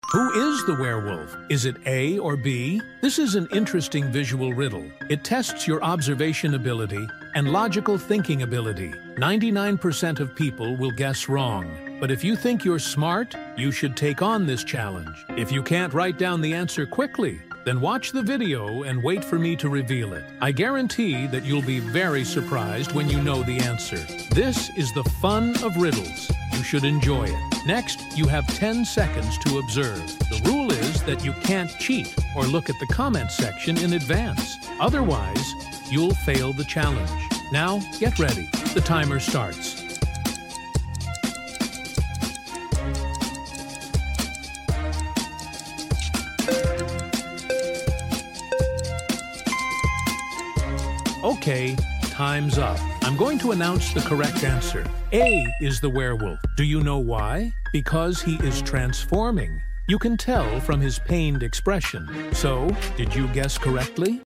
Who is the werewolf? Is it A or B? This is an interesting visual riddle. It tests your observation ability and logical thinking ability. 99% of people will guess wrong. But if you think you're smart, you should take on this challenge. If you can't write down the answer quickly, then watch the video and wait for me to reveal it. I guarantee that you'll be very surprised when you know the answer. This is the fun of riddles. You should enjoy it. Next, you have 10 seconds to observe. The rule is that you can't cheat or look at the comment section in advance. Otherwise, you'll fail the challenge. Now, get ready. The timer starts. Okay, time's up. I'm going to announce the correct answer. A is the werewolf. Do you know why? Because he is transforming. You can tell from his pained expression. So, did you guess correctly?